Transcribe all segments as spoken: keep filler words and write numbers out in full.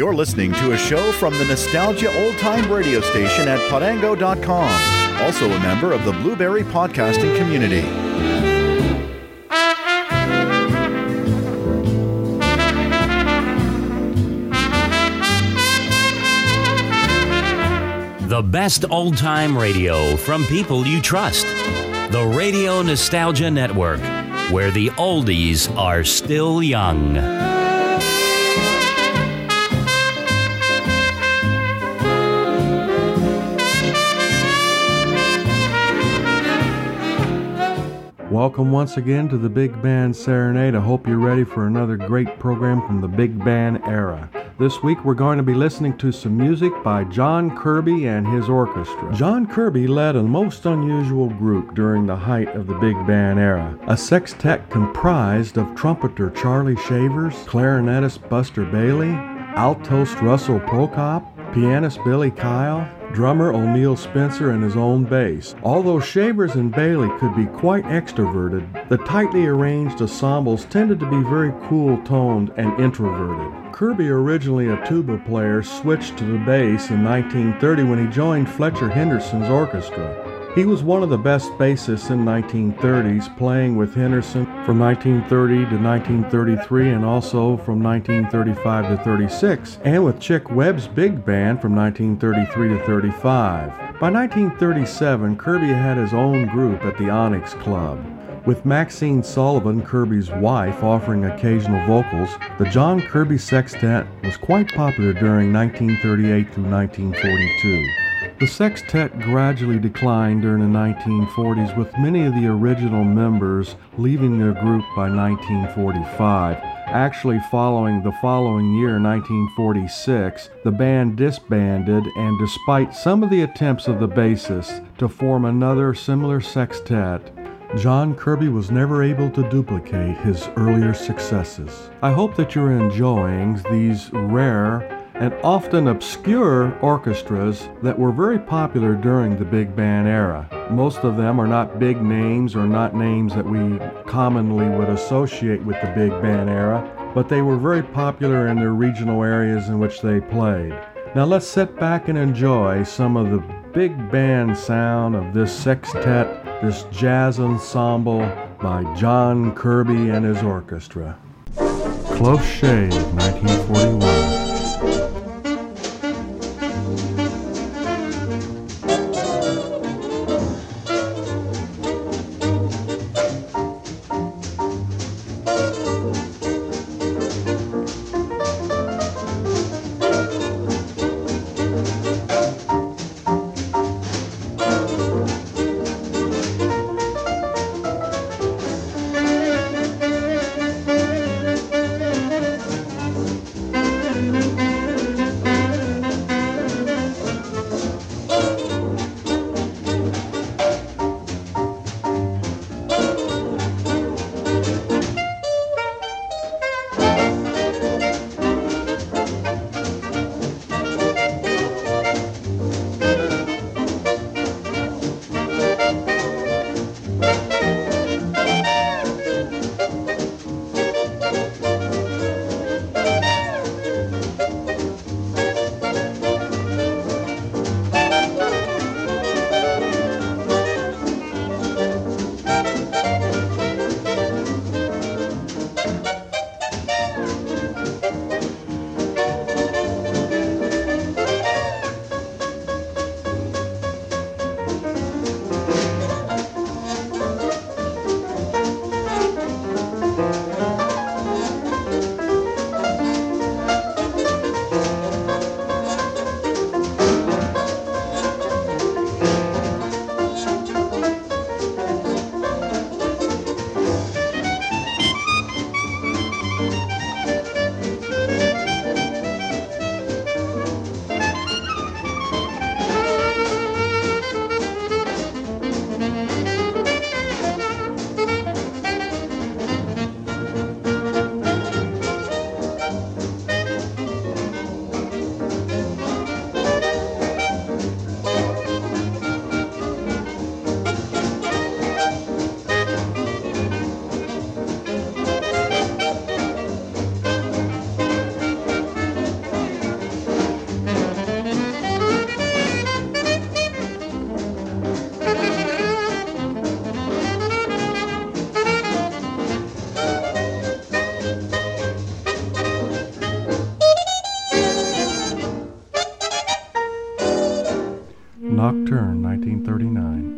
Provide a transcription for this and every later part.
You're listening to a show from the Nostalgia Old Time radio station at Parango dot com, also a member of the Blueberry podcasting community. The best old-time radio from people you trust. The Radio Nostalgia Network, where the oldies are still young. Welcome once again to the Big Band Serenade. I hope you're ready for another great program from the Big Band era. This week we're going to be listening to some music by John Kirby and his orchestra. John Kirby led a most unusual group during the height of the Big Band era. A sextet comprised of trumpeter Charlie Shavers, clarinetist Buster Bailey, altoist Russell Prokop, pianist Billy Kyle, drummer O'Neill Spencer, and his own bass. Although Shavers and Bailey could be quite extroverted, the tightly arranged ensembles tended to be very cool-toned and introverted. Kirby, originally a tuba player, switched to the bass in nineteen thirty when he joined Fletcher Henderson's orchestra. He was one of the best bassists in nineteen thirties, playing with Henderson from nineteen thirty to nineteen thirty-three and also from nineteen thirty-five to thirty-six, and with Chick Webb's big band from nineteen thirty-three to thirty-five. By nineteen thirty-seven, Kirby had his own group at the Onyx Club. With Maxine Sullivan, Kirby's wife, offering occasional vocals, the John Kirby Sextet was quite popular during nineteen thirty-eight through nineteen forty-two. The sextet gradually declined during the nineteen forties, with many of the original members leaving their group by nineteen forty-five. Actually, following the following year, nineteen forty-six, the band disbanded, and despite some of the attempts of the bassist to form another similar sextet, John Kirby was never able to duplicate his earlier successes. I hope that you're enjoying these rare and often obscure orchestras that were very popular during the big band era. Most of them are not big names or not names that we commonly would associate with the big band era, but they were very popular in their regional areas in which they played. Now let's sit back and enjoy some of the big band sound of this sextet, this jazz ensemble by John Kirby and his orchestra. Close Shave, nineteen forty-one. Thank you. Nocturne, nineteen thirty-nine.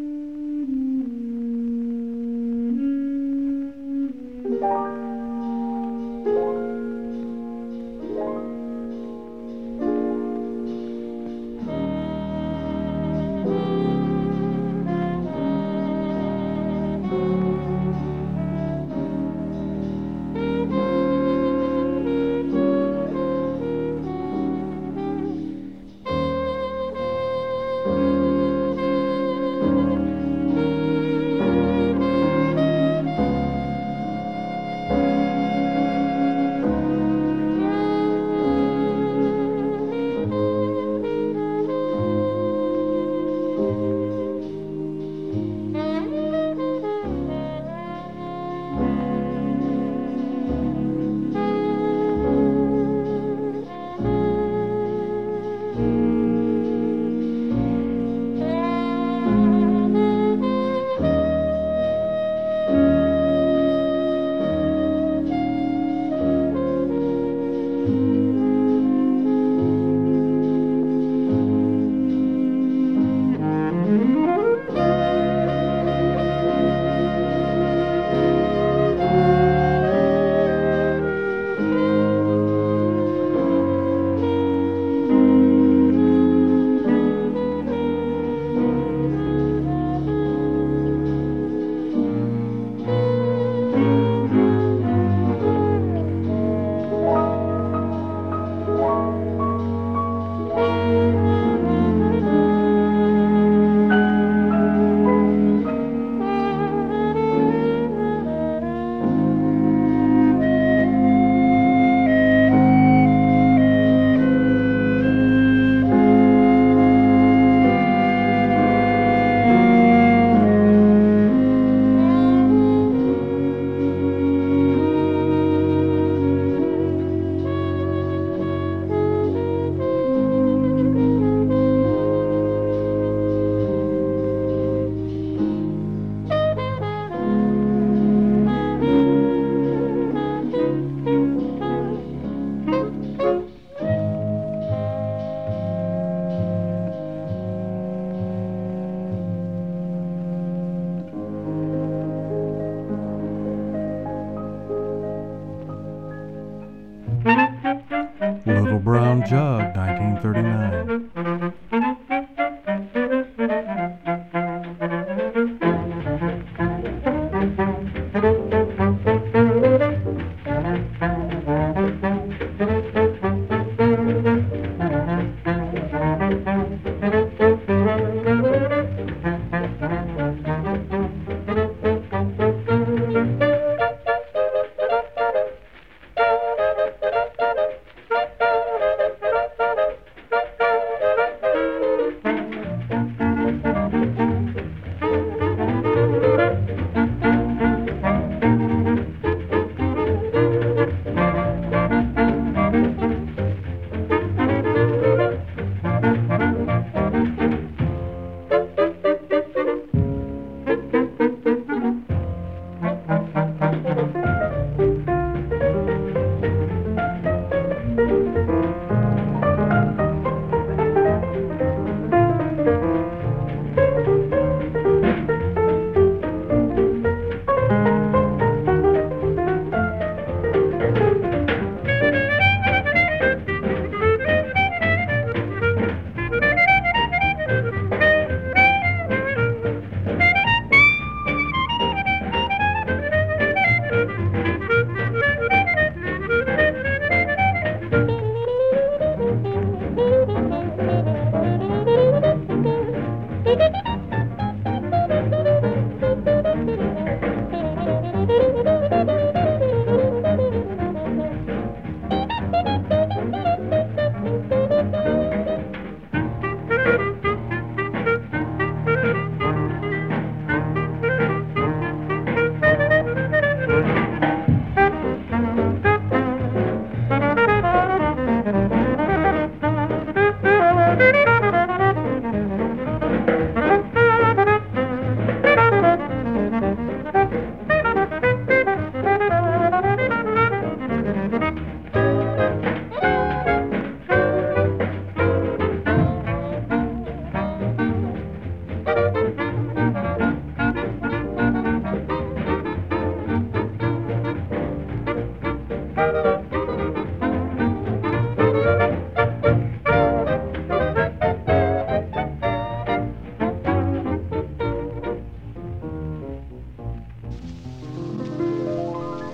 Little Brown Jug, nineteen thirty-nine.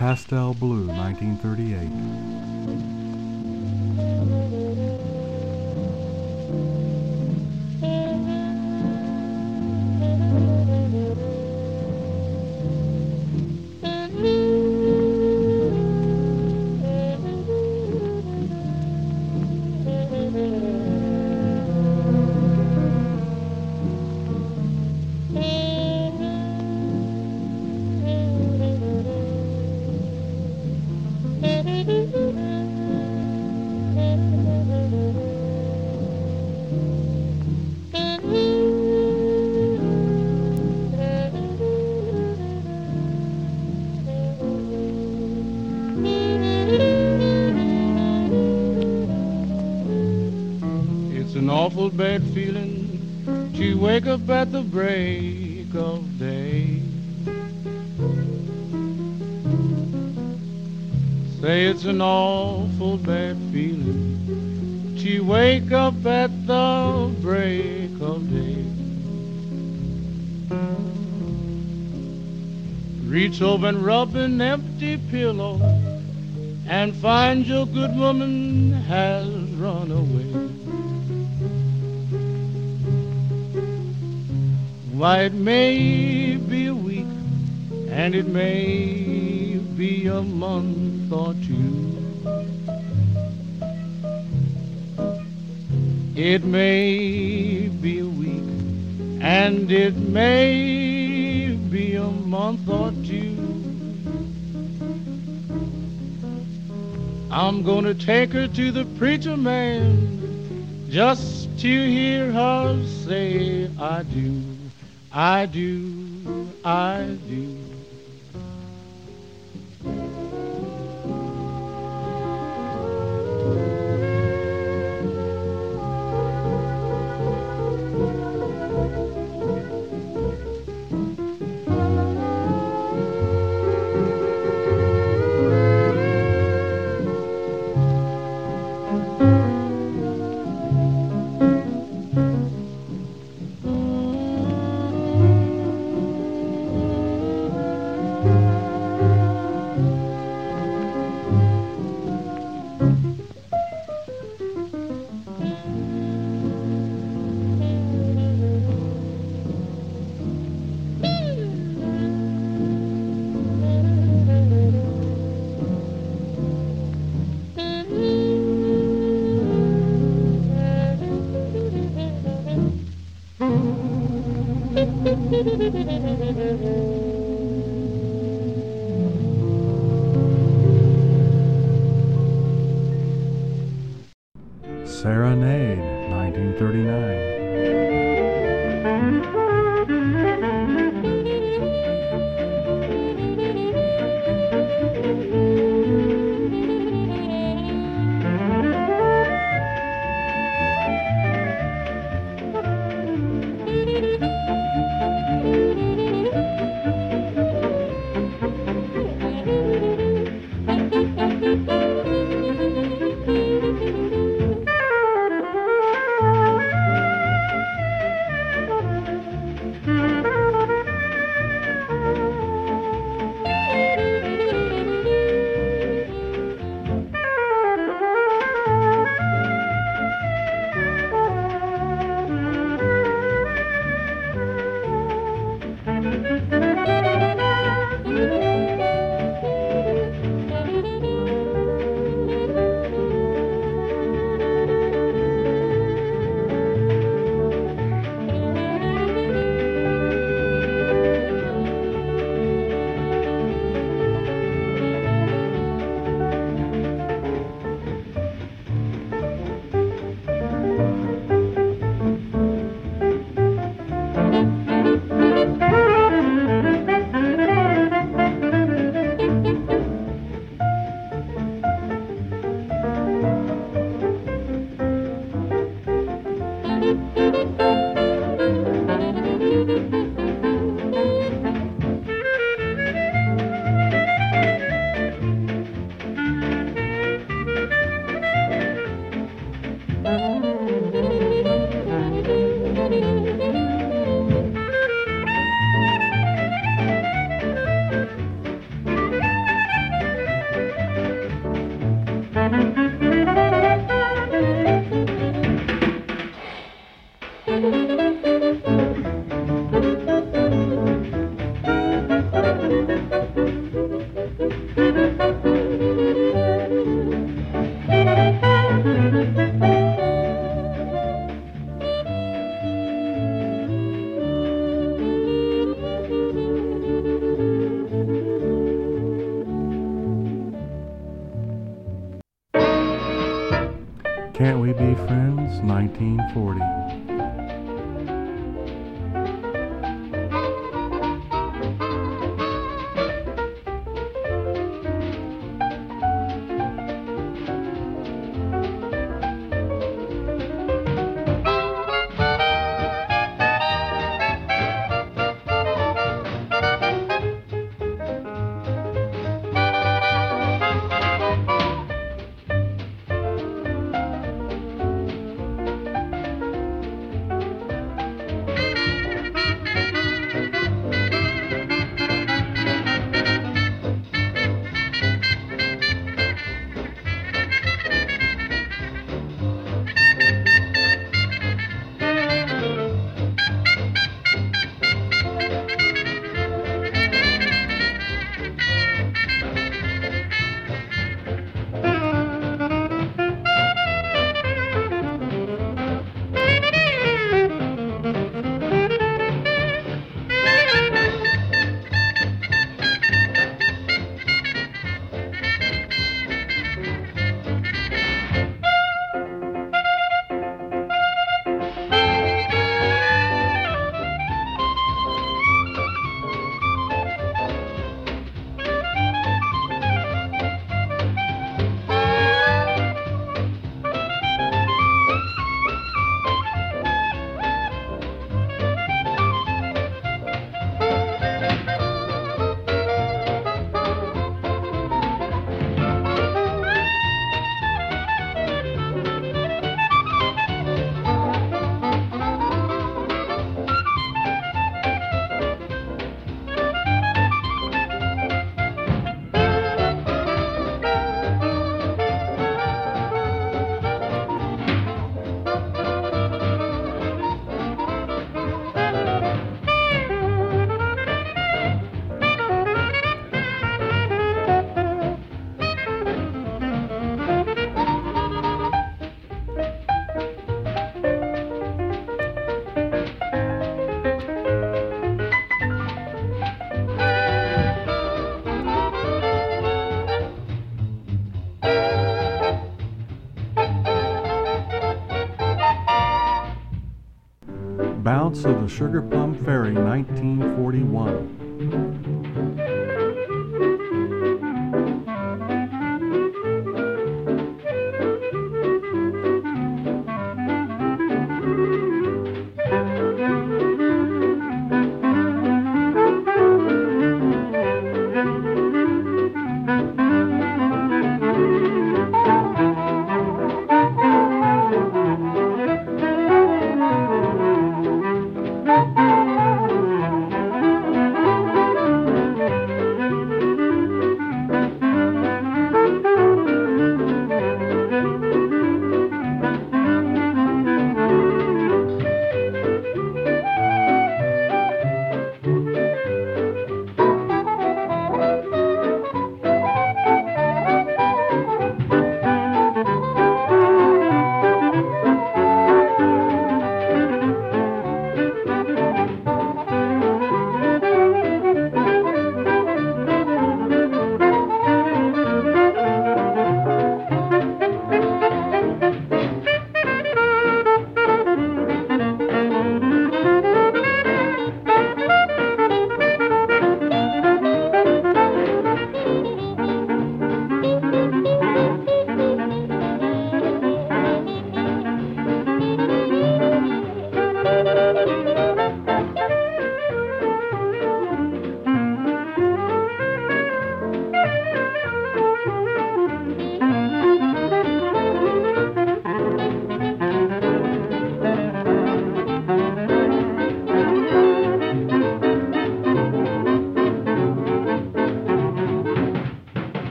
Pastel Blue, nineteen thirty-eight. Awful bad feeling to wake up at the break of day. Say it's an awful bad feeling to wake up at the break of day. Reach over and rub an empty pillow and find your good woman has run away. Why, it may be a week, and it may be a month or two. It may be a week, and it may be a month or two. I'm gonna take her to the preacher man just to hear her say I do. I do, I do. Serenade, nineteen thirty-nine. Can't We Be Friends, nineteen forty. Bounce of the Sugar Plum Fairy, nineteen forty-one.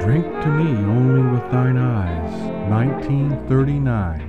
Drink to Me Only with Thine Eyes, nineteen thirty-nine.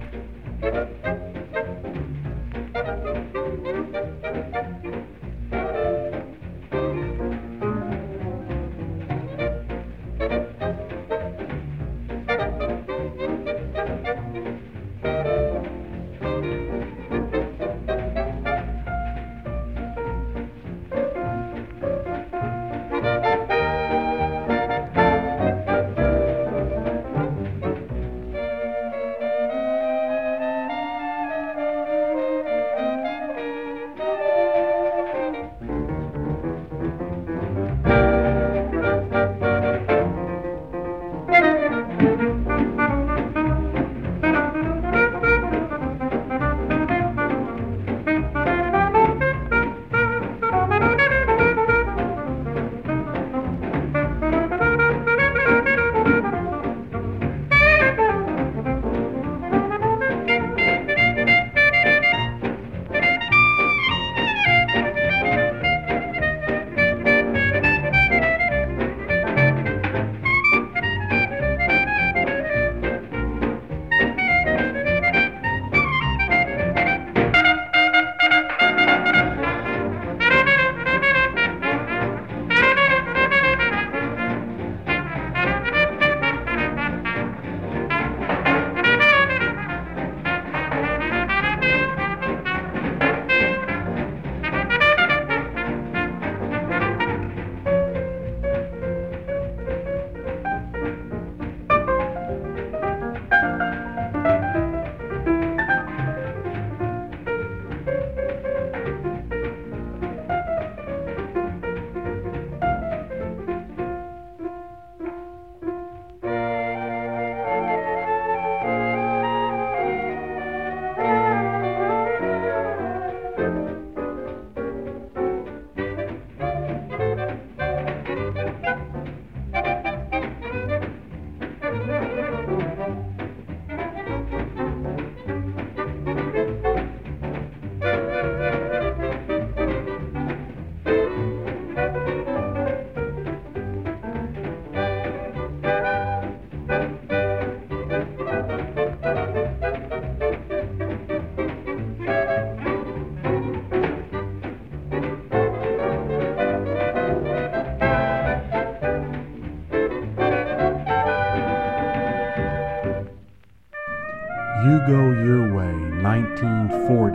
You Go Your Way, nineteen forty.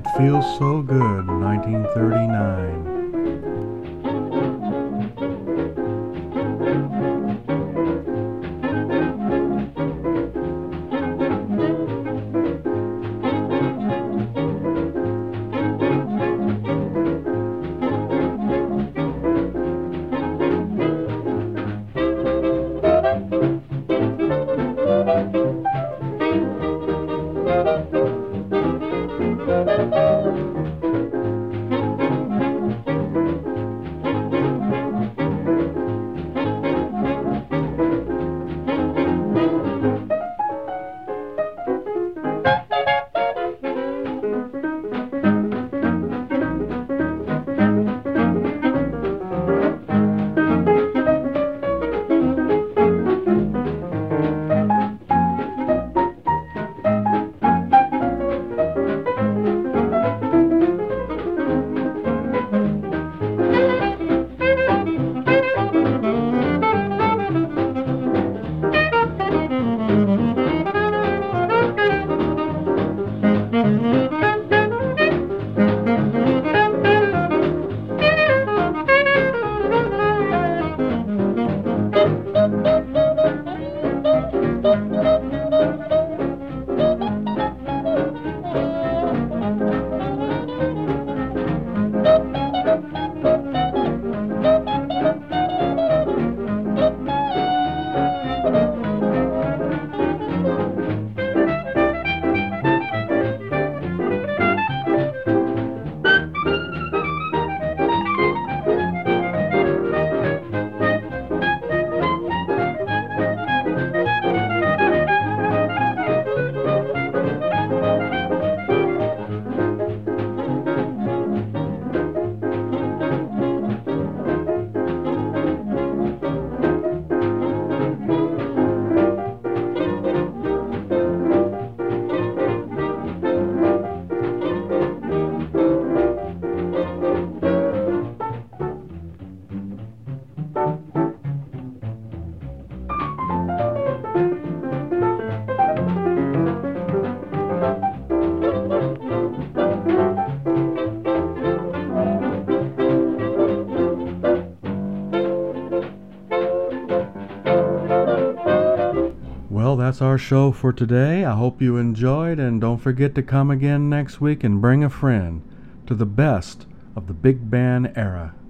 It Feels So Good, nineteen thirty-nine. Well, that's our show for today. I hope you enjoyed, and don't forget to come again next week and bring a friend to the best of the big band era.